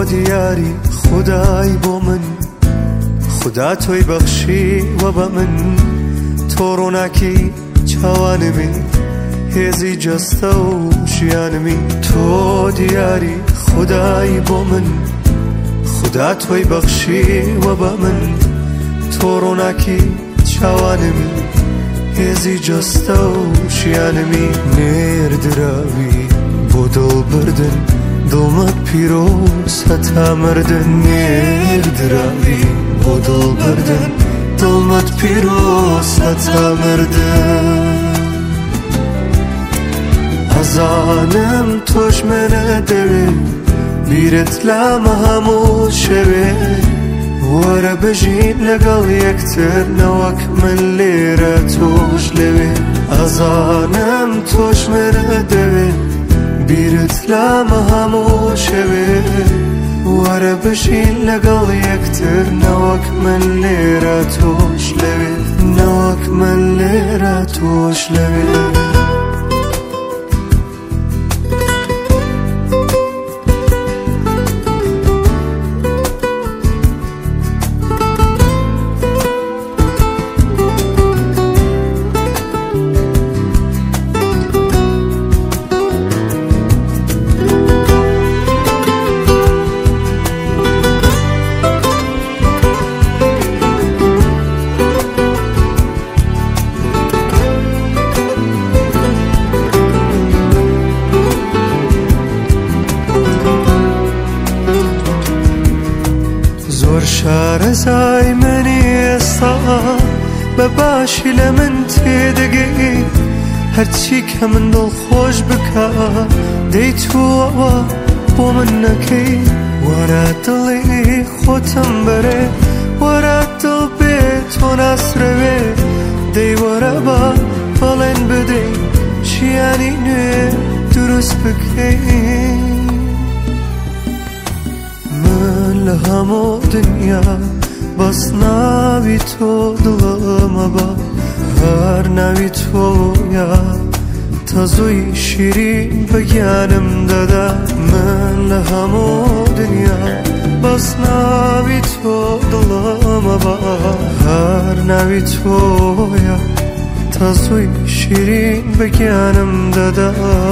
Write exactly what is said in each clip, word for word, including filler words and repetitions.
تۆ دیاری خودای بۆ من، خدا تۆی بەخشی وە بە من، تۆ ڕۆناکی چاوانمی، هێزی جەستە و ژیانمی. تۆ دیاری خودای بۆ من، خدا تۆی بەخشی وە بە من، تۆ ڕۆناکی چاوانمی، هێزی جەستە و ژیانمی. نێردراوی بۆ دڵبردن، دڵمت پیرۆز هەتا مردن. نێردراوی بۆ دڵبردن، دڵمت پیرۆز هەتا مردن. ئەزانم تۆش منە دەوێ، بیرت لامە هەموو شەوێ، وەرە بژین لەگەڵ یەکتر نەوەک من لێرە تۆش لەوێ. ئەزانم تۆش منە دەوێ، بیرت لامە هەموو شەوێ، وەرە بژین لەگەڵ یەکتر نەوەک من لێرە تۆش لەوێ، نەوەک من لێرە تۆش لەوێ. زۆر شارەزای منی ئێستا، بە باشی لە من تێدەگەی، هەرچی کە من دڵخۆش بکە دەی تووەوە بۆ من نەکەی. وەرە دڵی خۆتم بەرێ، وەرە دڵ بێ تۆ ناسرەوێ، دەی وەرە بە بەڵێن بدەی ژیانی نوێ دروست بکەی. من لە هەموو دنیا بەس ناوی تۆ دڵەمە بە، هەر ناوی تۆیە تەزووی شیرین بە گیانم دەدا. من لە هەموو دنیا بەس ناوی تۆ دڵەمە بە، هەر ناوی تۆیە تەزووی شیرین بە گیانم دەدا.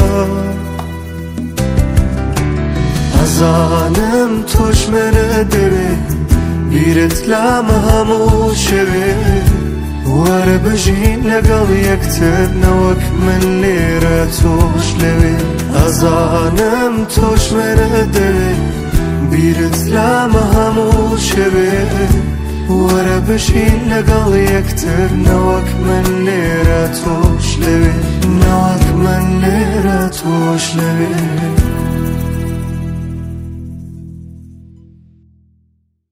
ئەزانم تۆش منە دەوێ، بیرت لامە هەموو شەوێ، وەرە بژین لەگەڵ یەکتر نەوەک من لێرە تۆش لەوێ. ئەزانم تۆش منە دەوێ، بیرت لامە هەموو شەوێ، وەرە بژین لەگەڵ یەکتر نەوەک من لێرە تۆش لەوێ، نەوەک من لێرە تۆش لەوێ.